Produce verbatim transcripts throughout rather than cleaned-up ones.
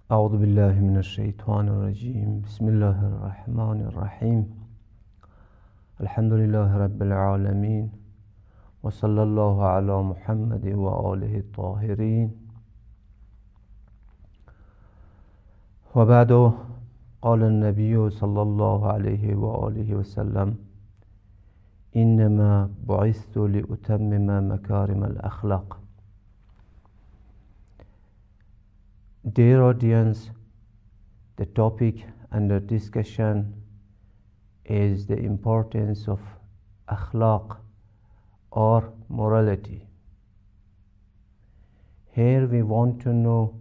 أعوذ بالله من الشيطان الرجيم بسم الله الرحمن الرحيم الحمد لله رب العالمين وصلى الله على محمد وآله الطاهرين وبعد قال النبي صلى الله عليه وآله وسلم إنما بعثت لأتمم مكارم الأخلاق. Dear audience, the topic under discussion is the importance of akhlaq or morality. Here we want to know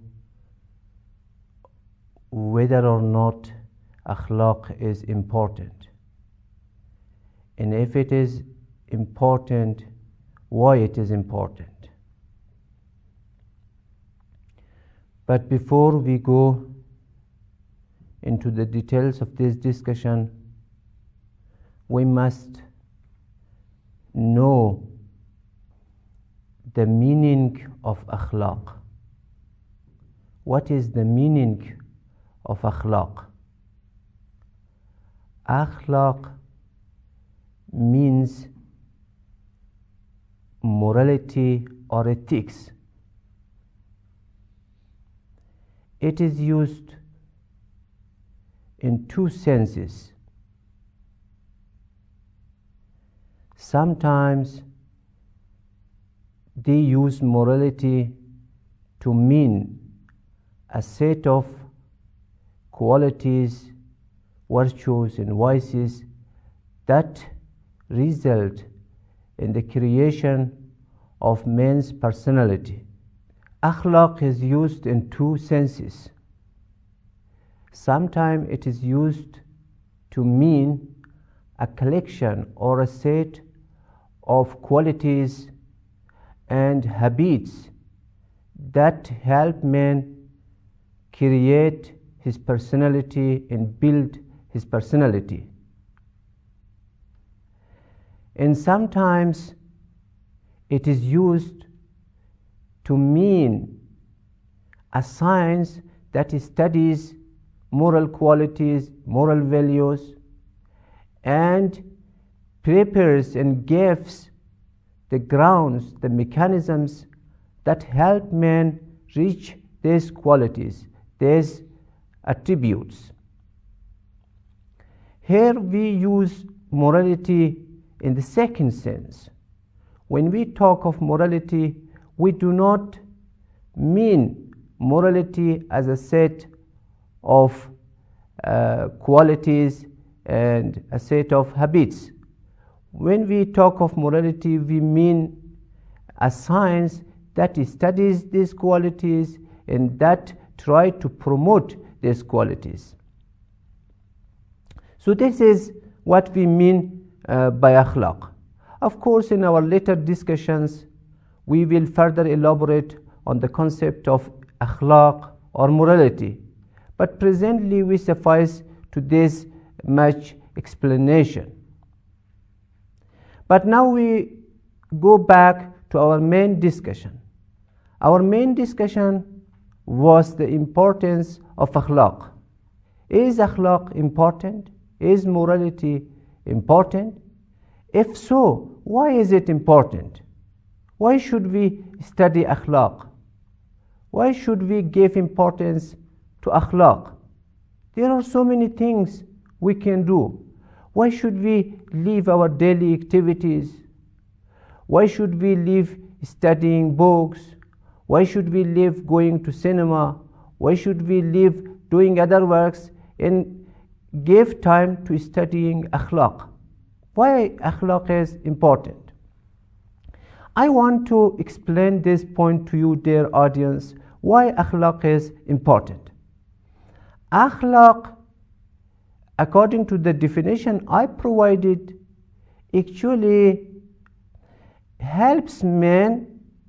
whether or not akhlaq is important, and if it is important, why it is important. But before we go into the details of this discussion, we must know the meaning of akhlaq. What is the meaning of akhlaq? Akhlaq means morality or ethics. It is used in two senses. Sometimes they use morality to mean a set of qualities, virtues, and vices that result in the creation of man's personality. Akhlaq is used in two senses. Sometimes it is used to mean a collection or a set of qualities and habits that help man create his personality and build his personality. And sometimes it is used to mean a science that studies moral qualities, moral values, and prepares and gives the grounds, the mechanisms that help man reach these qualities, these attributes. Here we use morality in the second sense. When we talk of morality, we do not mean morality as a set of uh, qualities and a set of habits. When we talk of morality, we mean a science that studies these qualities and that try to promote these qualities. So this is what we mean uh, by akhlaq. Of course, in our later discussions, we will further elaborate on the concept of akhlaq or morality, but presently we suffice to this much explanation. But now we go back to our main discussion. Our main discussion was the importance of akhlaq. Is akhlaq important? Is morality important? If so, why is it important? Why should we study akhlaq? Why should we give importance to akhlaq? There are so many things we can do. Why should we leave our daily activities? Why should we leave studying books? Why should we leave going to cinema? Why should we leave doing other works and give time to studying akhlaq? Why akhlaq is important? I want to explain this point to you, dear audience, why akhlaq is important. Akhlaq, according to the definition I provided, actually helps man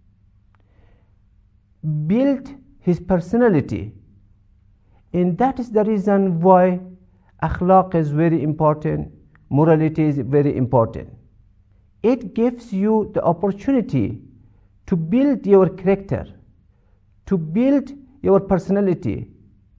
build his personality, and that is the reason why akhlaq is very important, morality is very important. It gives you the opportunity to build your character, to build your personality,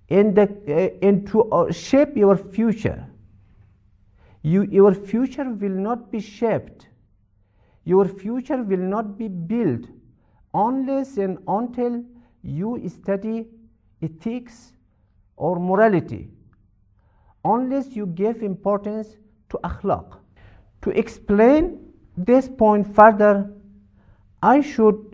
in the, uh, and to uh, shape your future. You, your future will not be shaped. Your future will not be built unless and until you study ethics or morality, unless you give importance to akhlaq. To explain this point further, I should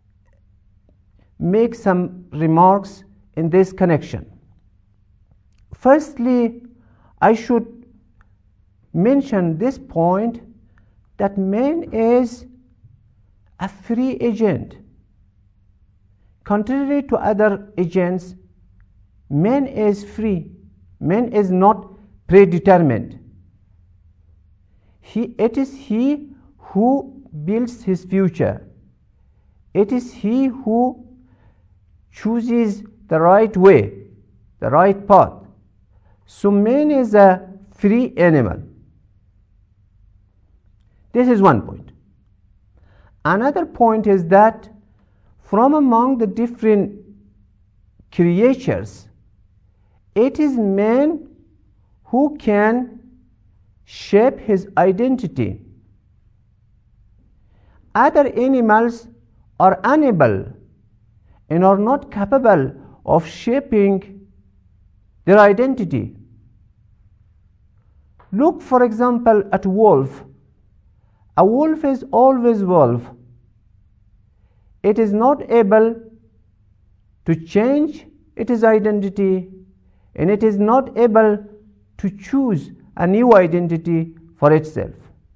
make some remarks in this connection. Firstly, I should mention this point that man is a free agent. Contrary to other agents, man is free. Man is not predetermined. He, it is he who builds his future. It is he who chooses the right way, the right path. So man is a free animal. This is one point. Another point is that from among the different creatures, it is man who can shape his identity. Other animals are unable and are not capable of shaping their identity. Look, for example, at a wolf. A wolf is always wolf. It is not able to change its identity, and it is not able to choose a new identity for itself.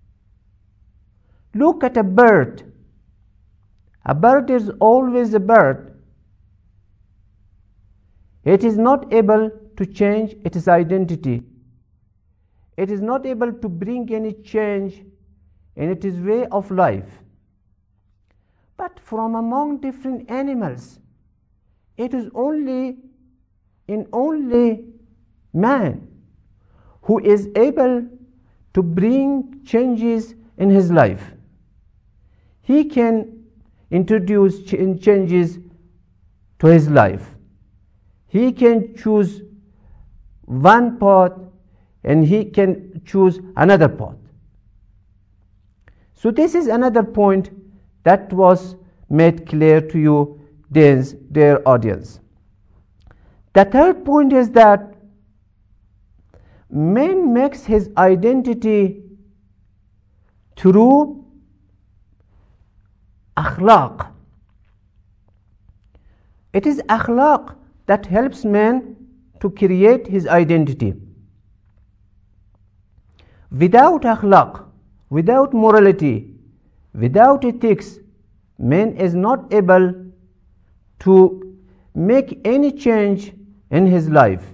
Look at a bird. A bird is always a bird. It is not able to change its identity. It is not able to bring any change in its way of life. But from among different animals, it is only in only man who is able to bring changes in his life. He can introduce ch- changes to his life. He can choose one path and he can choose another path. So this is another point that was made clear to you, dear audience. The third point is that man makes his identity through akhlaq. It is akhlaq that helps man to create his identity. Without akhlaq, without morality, without ethics, man is not able to make any change in his life.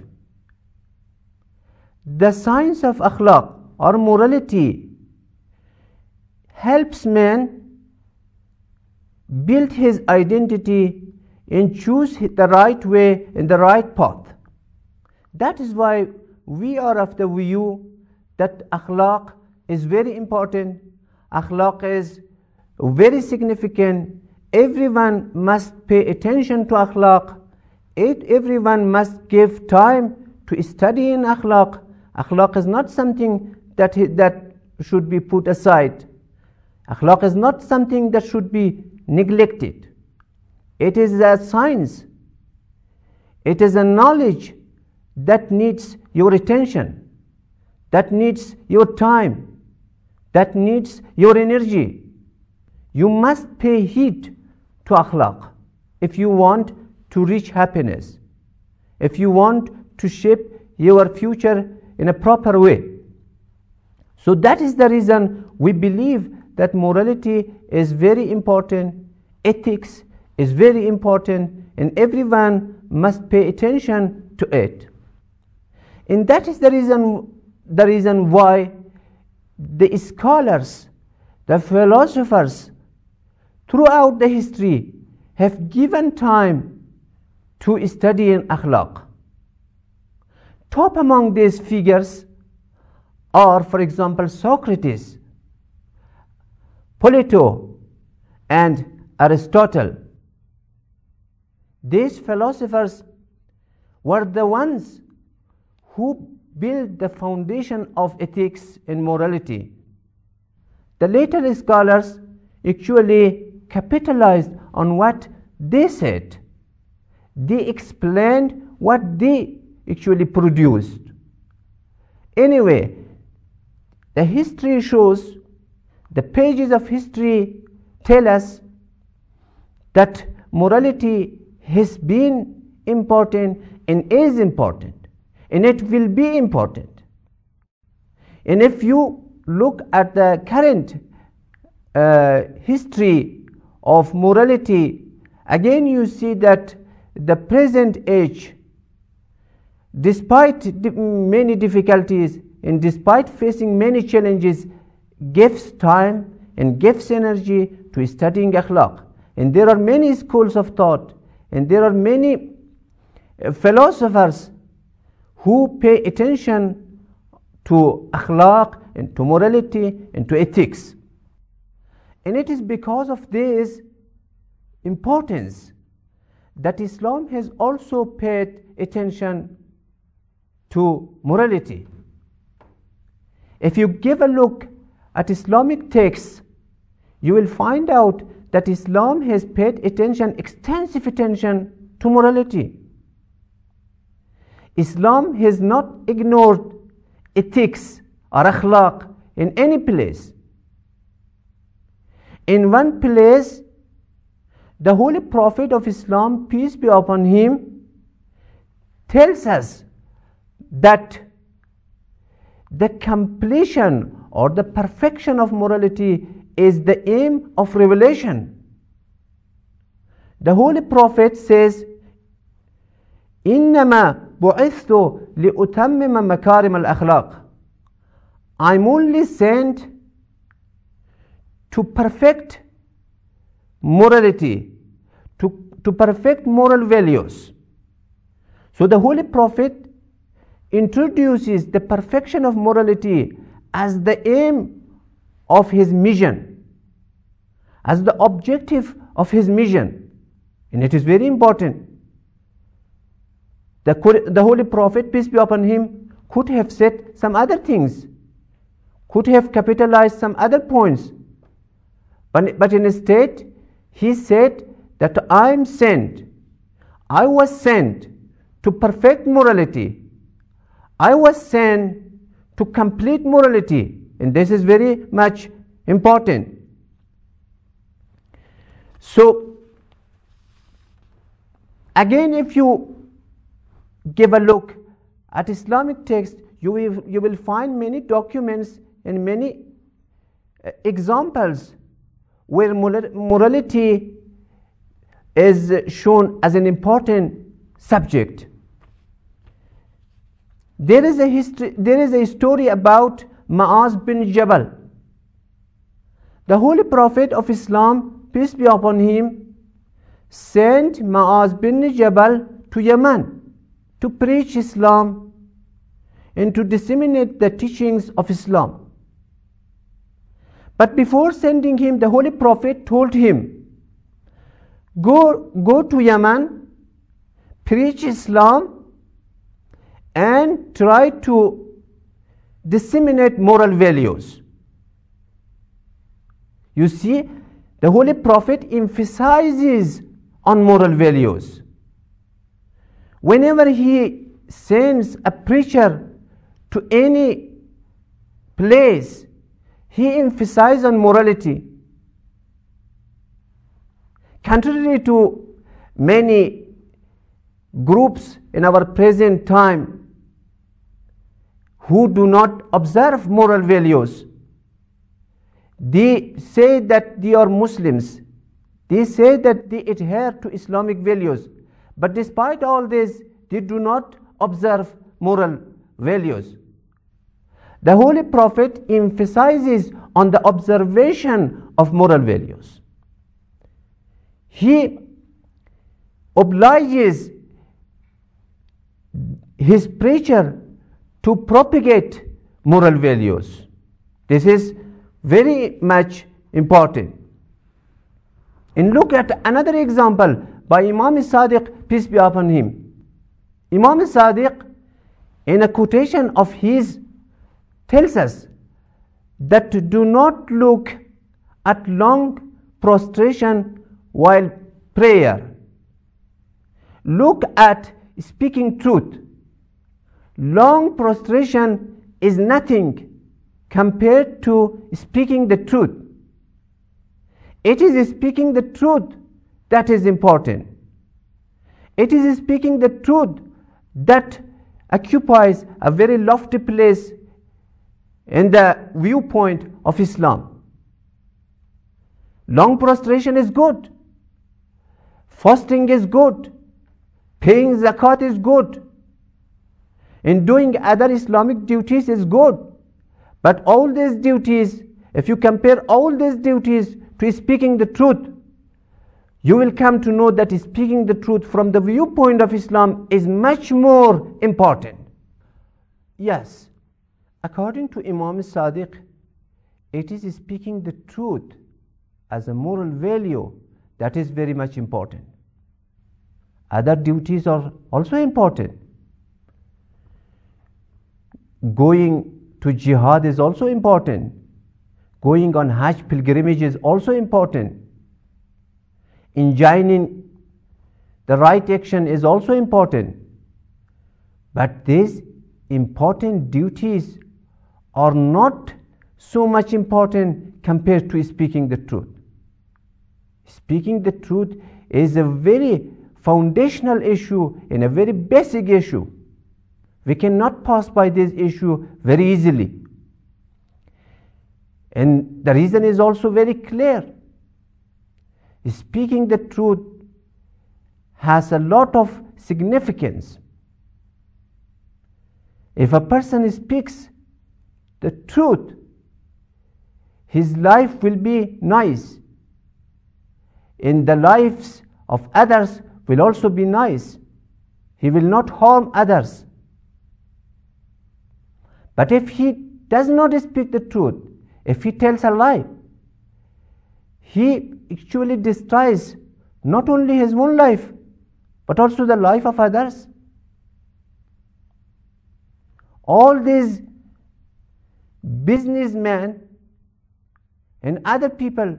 The science of akhlaq or morality helps man build his identity and choose the right way and the right path. That is why we are of the view that akhlaq is very important. Akhlaq is very significant. Everyone must pay attention to akhlaq. It, everyone must give time to study in akhlaq. Akhlaq is not something that, that should be put aside. Akhlaq is not something that should be neglected. It is a science. It is a knowledge that needs your attention, that needs your time, that needs your energy. You must pay heed to akhlaq if you want to reach happiness, if you want to shape your future in a proper way. So that is the reason we believe that morality is very important, ethics is very important, and everyone must pay attention to it. And that is the reason, the reason why the scholars, the philosophers throughout the history have given time to study in akhlaq. Top among these figures are, for example, Socrates, Plato, and Aristotle. These philosophers were the ones who built the foundation of ethics and morality. The later scholars actually capitalized on what they said. They explained what they actually produced. Anyway, the history shows, the pages of history tell us that morality has been important and is important, and it will be important. And if you look at the current uh, history of morality, again you see that the present age, despite di- many difficulties and despite facing many challenges, gives time and gives energy to studying akhlaq. And there are many schools of thought, and there are many uh, philosophers who pay attention to akhlaq and to morality and to ethics. And it is because of this importance that Islam has also paid attention to morality. If you give a look at Islamic texts, you will find out that Islam has paid attention, extensive attention to morality. Islam has not ignored ethics or akhlaq in any place. In one place, the Holy Prophet of Islam, peace be upon him, tells us that the completion or the perfection of morality is the aim of revelation. The Holy Prophet says, إِنَّمَا بُعِثْتُ لِأُتَمِّمَ مَكَارِمَ الْأَخْلَاقِ. I'm only sent to perfect morality, to, to perfect moral values. So the Holy Prophet introduces the perfection of morality as the aim of his mission, as the objective of his mission. And it is very important. The, the Holy Prophet, peace be upon him, could have said some other things, could have capitalized some other points. But, but instead, he said that I am sent, I was sent to perfect morality. I was sent to complete morality. And this is very much important. So, again, if you give a look at Islamic text, you will, you will find many documents and many uh, examples where morality is shown as an important subject. There is a history, there is a story about Mu'az bin Jabal. The Holy Prophet of Islam, peace be upon him, sent Mu'az bin Jabal to Yemen to preach Islam and to disseminate the teachings of Islam. But before sending him, the Holy Prophet told him, go, go to Yemen, preach Islam, and try to disseminate moral values. You see, the Holy Prophet emphasizes on moral values. Whenever he sends a preacher to any place, he emphasizes on morality. Contrary to many groups in our present time who do not observe moral values, they say that they are Muslims. They say that they adhere to Islamic values. But despite all this, they do not observe moral values. The Holy Prophet emphasizes on the observation of moral values. He obliges his preacher to propagate moral values. This is very much important. And look at another example by Imam Sadiq, peace be upon him. Imam Sadiq, in a quotation of his, tells us that do not look at long prostration while prayer. Look at speaking truth. Long prostration is nothing compared to speaking the truth. It is speaking the truth that is important. It is speaking the truth that occupies a very lofty place in the viewpoint of Islam. Long prostration is good. Fasting is good. Paying zakat is good. And doing other Islamic duties is good. But all these duties, if you compare all these duties to speaking the truth, you will come to know that speaking the truth from the viewpoint of Islam is much more important. Yes, according to Imam Sadiq, it is speaking the truth as a moral value that is very much important. Other duties are also important. Going to jihad is also important. Going on Hajj pilgrimage is also important. Enjoining the right action is also important. But these important duties are not so much important compared to speaking the truth. Speaking the truth is a very foundational issue and a very basic issue. We cannot pass by this issue very easily. And the reason is also very clear. Speaking the truth has a lot of significance. If a person speaks the truth, his life will be nice, and the lives of others will also be nice. He will not harm others. But if he does not speak the truth, if he tells a lie, he actually destroys not only his own life, but also the life of others. All these businessmen and other people,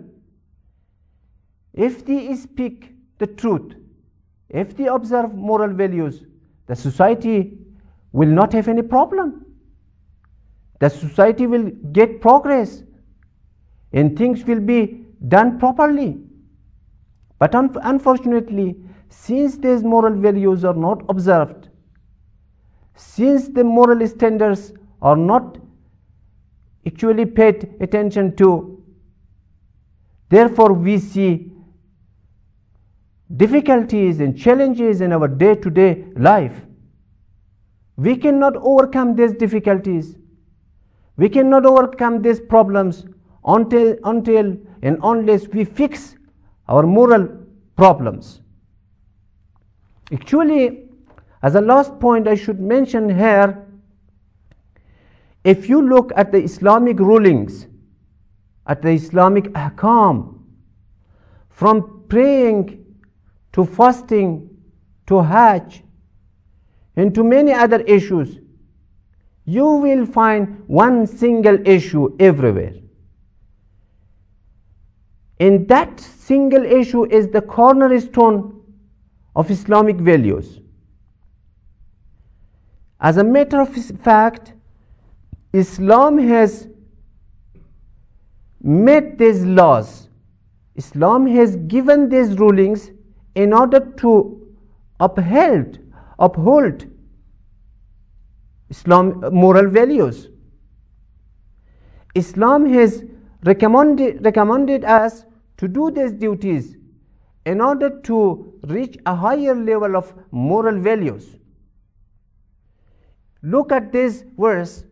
if they speak the truth, if they observe moral values, the society will not have any problem. The society will get progress and things will be done properly. But un- unfortunately, since these moral values are not observed, since the moral standards are not actually paid attention to, therefore we see difficulties and challenges in our day-to-day life. We cannot overcome these difficulties. We cannot overcome these problems until, until and unless we fix our moral problems. Actually, as a last point I should mention here, if you look at the Islamic rulings, at the Islamic ahkam, from praying to fasting to Hajj and to many other issues, you will find one single issue everywhere. And that single issue is the cornerstone of Islamic values. As a matter of fact, Islam has made these laws. Islam has given these rulings in order to uphold, uphold Islam moral values. Islam has recommended, recommended us to do these duties in order to reach a higher level of moral values. Look at this verse.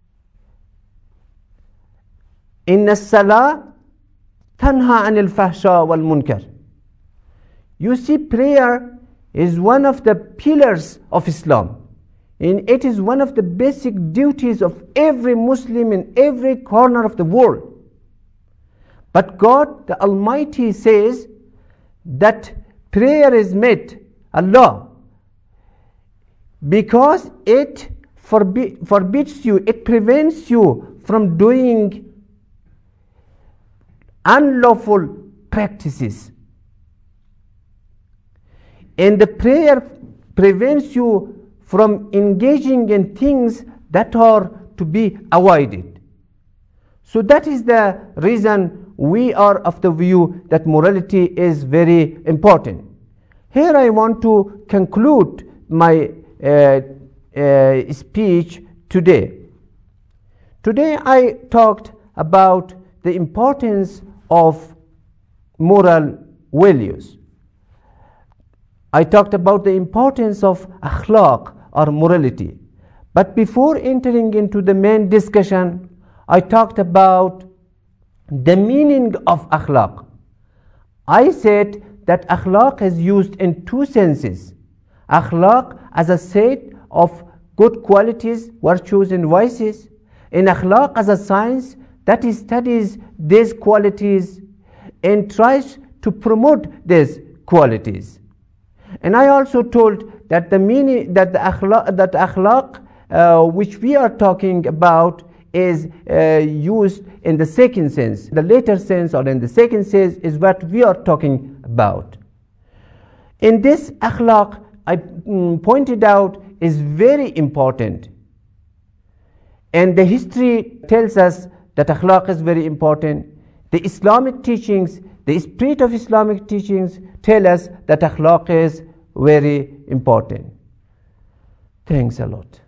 Inna as-salah tanha anil fahsha wal munkar. You see, prayer is one of the pillars of Islam. And it is one of the basic duties of every Muslim in every corner of the world. But God the Almighty says that prayer is made, Allah because it forbi- forbids you, it prevents you from doing unlawful practices. And the prayer prevents you from engaging in things that are to be avoided. So that is the reason we are of the view that morality is very important. Here I want to conclude my uh, uh, speech today. Today I talked about the importance of moral values. I talked about the importance of akhlaq or morality. But before entering into the main discussion, I talked about the meaning of akhlaq. I said that akhlaq is used in two senses. Akhlaq as a set of good qualities, virtues and vices. And akhlaq as a science that studies these qualities and tries to promote these qualities. And I also told that the meaning that the akhlaq, that akhlaq uh, which we are talking about is uh, used in the second sense. The later sense, or in the second sense, is what we are talking about. In this, akhlaq, I mm, pointed out, is very important. And the history tells us that akhlaq is very important. The Islamic teachings, the spirit of Islamic teachings tell us that akhlaq is very important. Thanks a lot.